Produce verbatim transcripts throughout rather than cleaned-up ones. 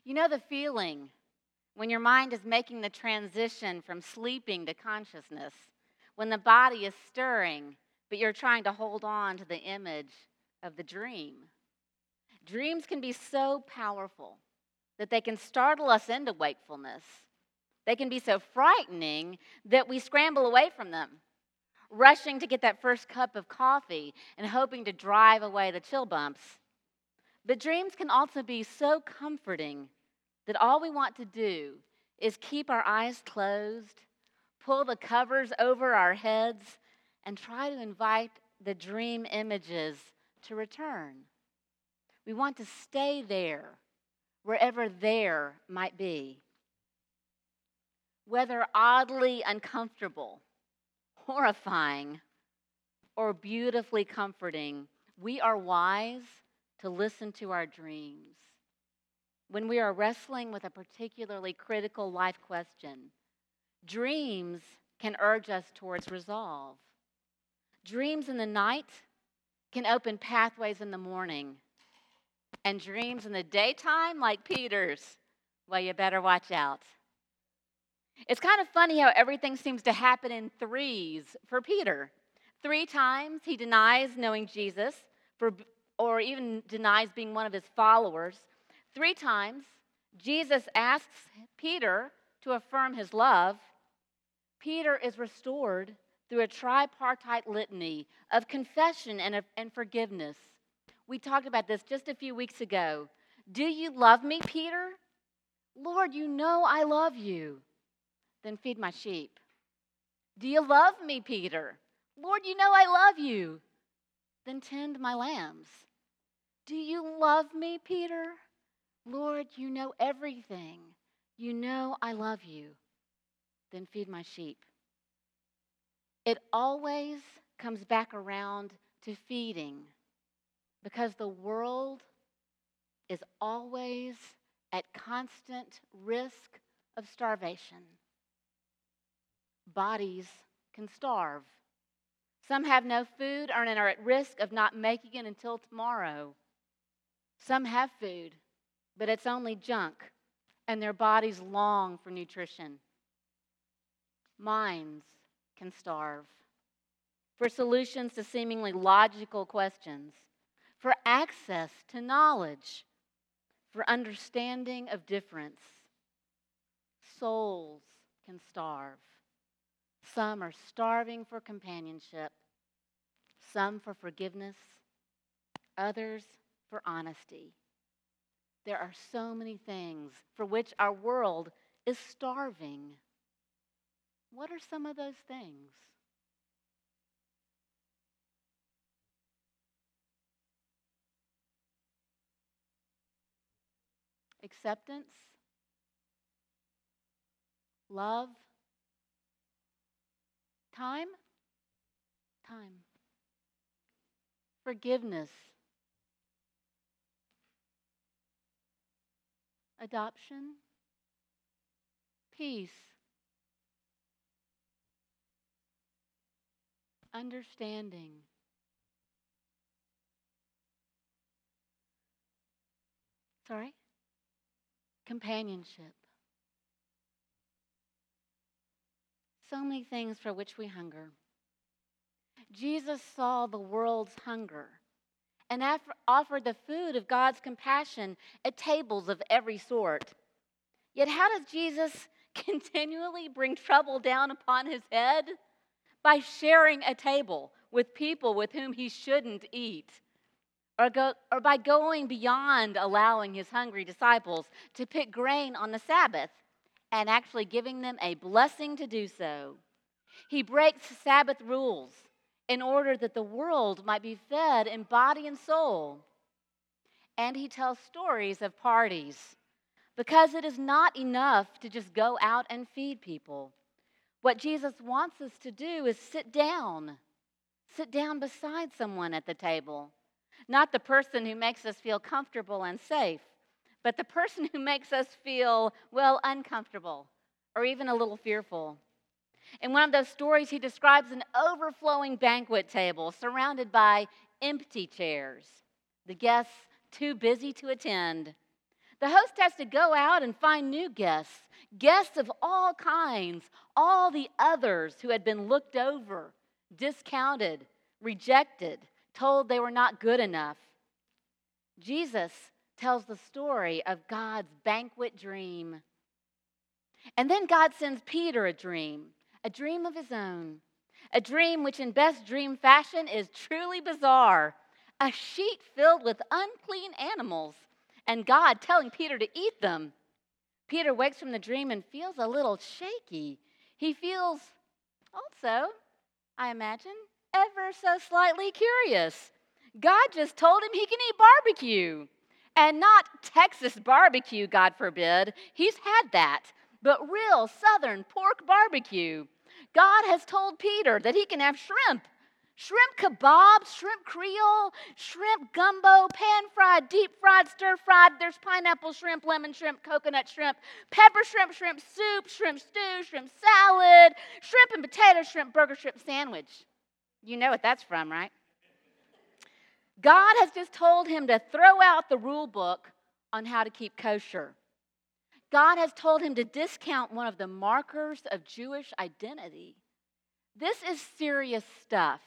You know the feeling when your mind is making the transition from sleeping to consciousness, when the body is stirring, but you're trying to hold on to the image of the dream. Dreams can be so powerful that they can startle us into wakefulness. They can be so frightening that we scramble away from them, rushing to get that first cup of coffee and hoping to drive away the chill bumps. But dreams can also be so comforting that all we want to do is keep our eyes closed, pull the covers over our heads, and try to invite the dream images to return. We want to stay there, wherever there might be. Whether oddly uncomfortable, horrifying, or beautifully comforting, we are wise to listen to our dreams. When we are wrestling with a particularly critical life question, dreams can urge us towards resolve. Dreams in the night can open pathways in the morning. And dreams in the daytime, like Peter's, well, you better watch out. It's kind of funny how everything seems to happen in threes for Peter. Three times he denies knowing Jesus, for, or even denies being one of his followers. Three times Jesus asks Peter to affirm his love. Peter is restored through a tripartite litany of confession and, of, and forgiveness. We talked about this just a few weeks ago. Do you love me, Peter? Lord, you know I love you. Then feed my sheep. Do you love me, Peter? Lord, you know I love you. Then tend my lambs. Do you love me, Peter? Lord, you know everything. You know I love you. Then feed my sheep. It always comes back around to feeding, because the world is always at constant risk of starvation. Bodies can starve. Some have no food and are at risk of not making it until tomorrow. Some have food, but it's only junk, and their bodies long for nutrition. Minds can starve for solutions to seemingly logical questions, for access to knowledge, for understanding of difference. Souls can starve. Some are starving for companionship, some for forgiveness, others for honesty. There are so many things for which our world is starving. What are some of those things? Acceptance, love, time, time, forgiveness, adoption, peace, understanding, sorry, companionship. So many things for which we hunger. Jesus saw the world's hunger and offered the food of God's compassion at tables of every sort. Yet how does Jesus continually bring trouble down upon his head? By sharing a table with people with whom he shouldn't eat, or, go, or by going beyond allowing his hungry disciples to pick grain on the Sabbath and actually giving them a blessing to do so. He breaks Sabbath rules in order that the world might be fed in body and soul. And he tells stories of parties, because it is not enough to just go out and feed people. What Jesus wants us to do is sit down, sit down beside someone at the table. Not the person who makes us feel comfortable and safe, but the person who makes us feel, well, uncomfortable or even a little fearful. In one of those stories, he describes an overflowing banquet table surrounded by empty chairs, the guests too busy to attend. The host has to go out and find new guests, guests of all kinds, all the others who had been looked over, discounted, rejected, told they were not good enough. Jesus tells the story of God's banquet dream. And then God sends Peter a dream, a dream of his own, a dream which in best dream fashion is truly bizarre, a sheet filled with unclean animals, and God telling Peter to eat them. Peter wakes from the dream and feels a little shaky. He feels also, I imagine, ever so slightly curious. God just told him he can eat barbecue. And not Texas barbecue, God forbid. He's had that. But real Southern pork barbecue. God has told Peter that he can have shrimp. Shrimp kebab, shrimp creole, shrimp gumbo, pan-fried, deep-fried, stir-fried. There's pineapple shrimp, lemon shrimp, coconut shrimp, pepper shrimp, shrimp soup, shrimp stew, shrimp salad, shrimp and potato shrimp burger, shrimp sandwich. You know what that's from, right? God has just told him to throw out the rule book on how to keep kosher. God has told him to discount one of the markers of Jewish identity. This is serious stuff.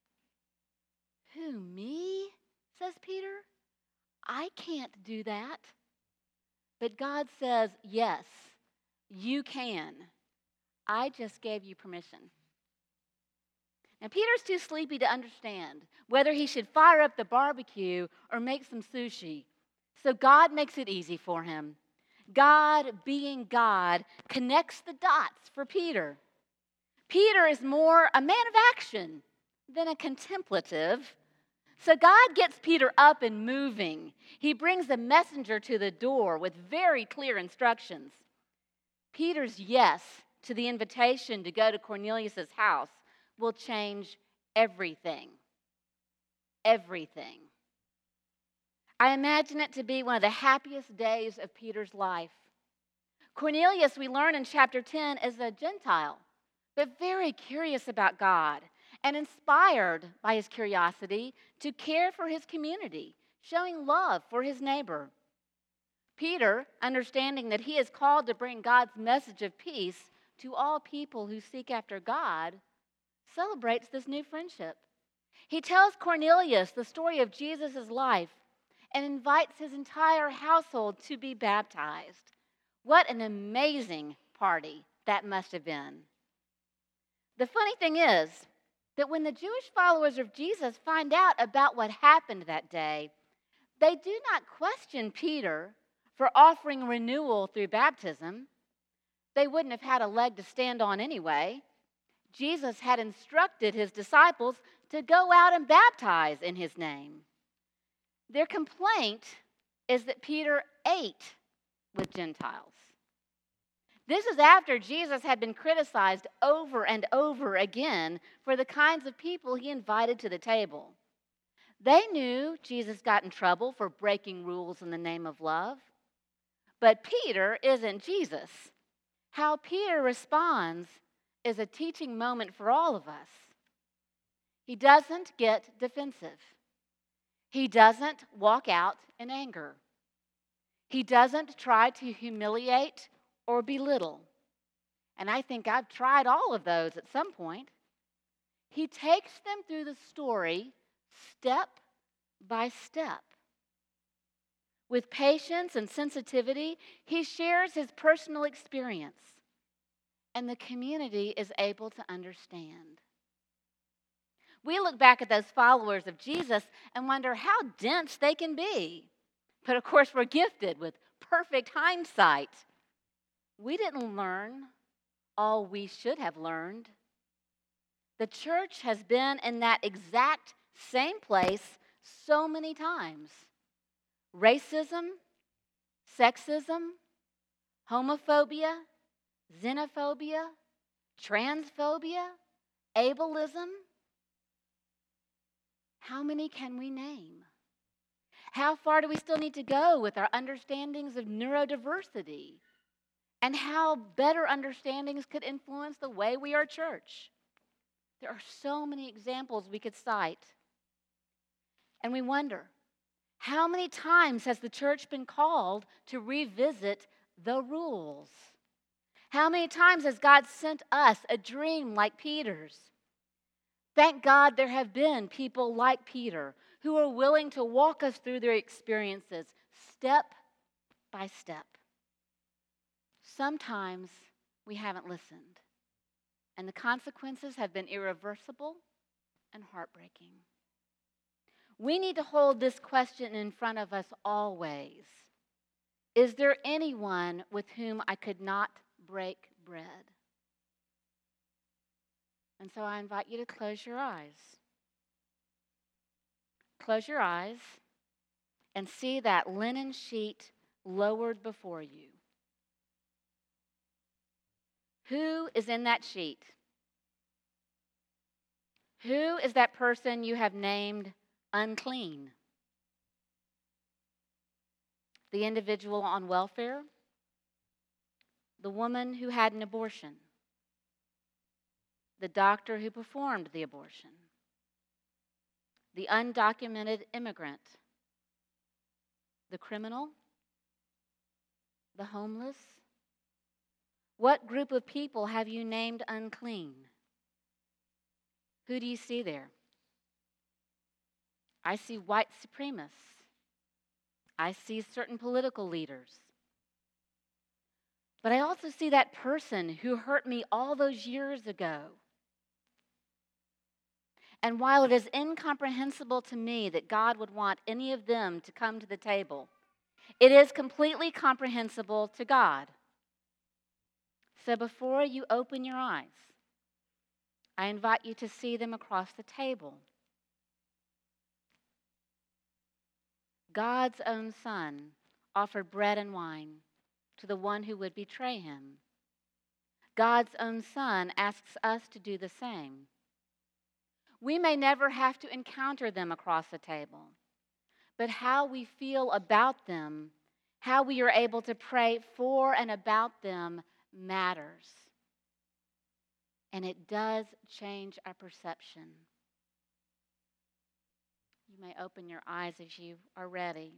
Who, me? Says Peter. I can't do that. But God says, yes, you can. I just gave you permission. Now, Peter's too sleepy to understand whether he should fire up the barbecue or make some sushi. So God makes it easy for him. God, being God, connects the dots for Peter. Peter is more a man of action than a contemplative. So God gets Peter up and moving. He brings a messenger to the door with very clear instructions. Peter's yes to the invitation to go to Cornelius' house will change everything. Everything. I imagine it to be one of the happiest days of Peter's life. Cornelius, we learn in chapter ten, is a Gentile, but very curious about God and inspired by his curiosity to care for his community, showing love for his neighbor. Peter, understanding that he is called to bring God's message of peace to all people who seek after God, celebrates this new friendship. He tells Cornelius the story of Jesus' life and invites his entire household to be baptized. What an amazing party that must have been. The funny thing is that when the Jewish followers of Jesus find out about what happened that day, they do not question Peter for offering renewal through baptism. They wouldn't have had a leg to stand on anyway. Jesus had instructed his disciples to go out and baptize in his name. Their complaint is that Peter ate with Gentiles. This is after Jesus had been criticized over and over again for the kinds of people he invited to the table. They knew Jesus got in trouble for breaking rules in the name of love. But Peter isn't Jesus. How Peter responds is a teaching moment for all of us. He doesn't get defensive. He doesn't walk out in anger. He doesn't try to humiliate or belittle. And I think I've tried all of those at some point. He takes them through the story step by step. With patience and sensitivity, he shares his personal experience, and the community is able to understand. We look back at those followers of Jesus and wonder how dense they can be. But of course, we're gifted with perfect hindsight. We didn't learn all we should have learned. The church has been in that exact same place so many times. Racism, sexism, homophobia, xenophobia, transphobia, ableism. How many can we name? How far do we still need to go with our understandings of neurodiversity? And how better understandings could influence the way we are church? There are so many examples we could cite. And we wonder, How many times has the church been called to revisit the rules? How many times has God sent us a dream like Peter's? Thank God there have been people like Peter who are willing to walk us through their experiences step by step. Sometimes we haven't listened, and the consequences have been irreversible and heartbreaking. We need to hold this question in front of us always. Is there anyone with whom I could not break bread? And so I invite you to close your eyes. Close your eyes and see that linen sheet lowered before you. Who is in that sheet? Who is that person you have named unclean? The individual on welfare? The woman who had an abortion? The doctor who performed the abortion? The undocumented immigrant? The criminal? The homeless? What group of people have you named unclean? Who do you see there? I see white supremacists. I see certain political leaders. But I also see that person who hurt me all those years ago. And while it is incomprehensible to me that God would want any of them to come to the table, it is completely comprehensible to God. So before you open your eyes, I invite you to see them across the table. God's own Son offered bread and wine to the one who would betray him. God's own Son asks us to do the same. We may never have to encounter them across the table, but how we feel about them, how we are able to pray for and about them matters. And it does change our perception. You may open your eyes as you are ready.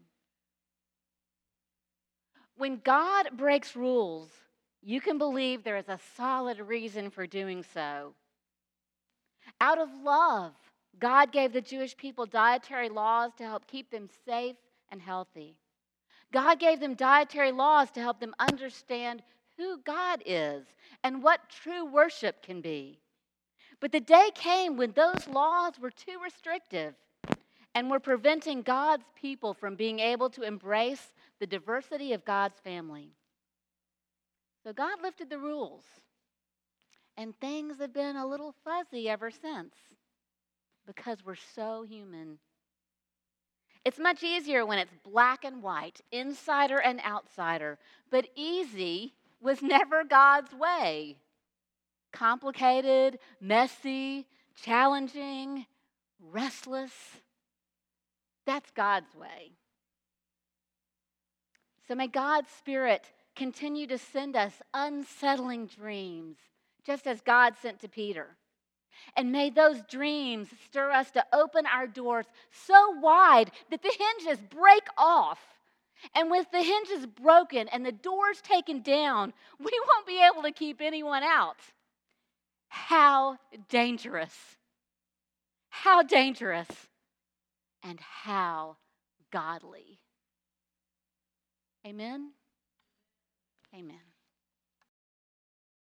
When God breaks rules, you can believe there is a solid reason for doing so. Out of love, God gave the Jewish people dietary laws to help keep them safe and healthy. God gave them dietary laws to help them understand who God is and what true worship can be. But the day came when those laws were too restrictive and were preventing God's people from being able to embrace the diversity of God's family. So God lifted the rules, and things have been a little fuzzy ever since because we're so human. It's much easier when it's black and white, insider and outsider, but easy was never God's way. Complicated, messy, challenging, restless. That's God's way. So may God's Spirit continue to send us unsettling dreams, just as God sent to Peter. And may those dreams stir us to open our doors so wide that the hinges break off. And with the hinges broken and the doors taken down, we won't be able to keep anyone out. How dangerous. How dangerous. And how godly. Amen? Amen.